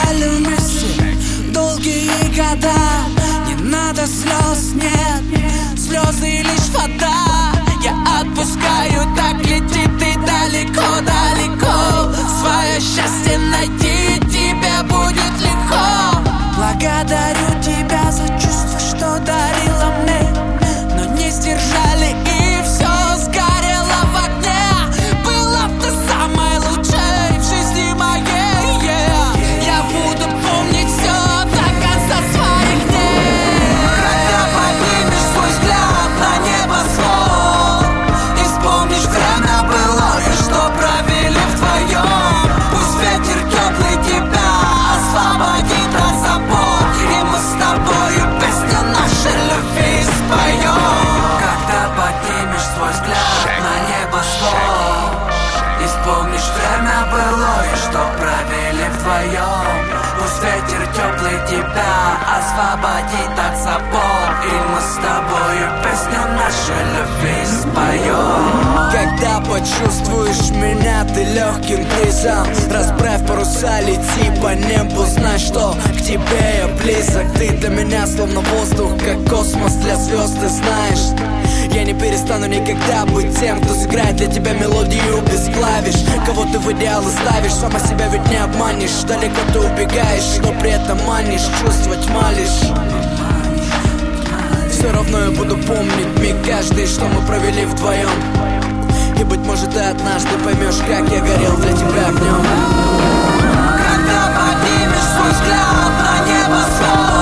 стали вместе долгие года. Не надо слез, нет, слезы лишь вода. Я отпускаю, так лети ты далеко-далеко. Свое счастье найти тебе будет легко. Благодарю тебя за чувства, что дарила мне, но не сдержали и все сгорело в огне. Была б ты самой лучшей в жизни моей, yeah. Я буду помнить все до конца своих дней. Когда поднимешь свой взгляд на небосвод и вспомнишь время былое, что провели вдвоем. Пусть ветер теплый тебя освободит от забот, и мы с тобою песню нашей любви споем. Когда поднимешь свой взгляд на небосвод и вспомнишь время былое, что провели вдвоем. Пусть ветер теплый тебя освободит от забот, и мы с тобою песню нашей любви споем. Когда почувствуешь меня ты легким бризом, расправь паруса, лети по небу, знай, что к тебе я близок. Ты для меня словно воздух, как космос для звезд, ты знаешь. Я не перестану никогда быть тем, кто сыграет для тебя мелодию без клавиш. Кого ты в идеалы ставишь, сама себя ведь не обманешь. Далеко ты убегаешь, но при этом манишь, чувствовать малишь. Все равно я буду помнить миг каждый, что мы провели вдвоем. И быть может ты однажды поймешь, как я горел для тебя огнем. Когда поднимешь свой взгляд на небосвод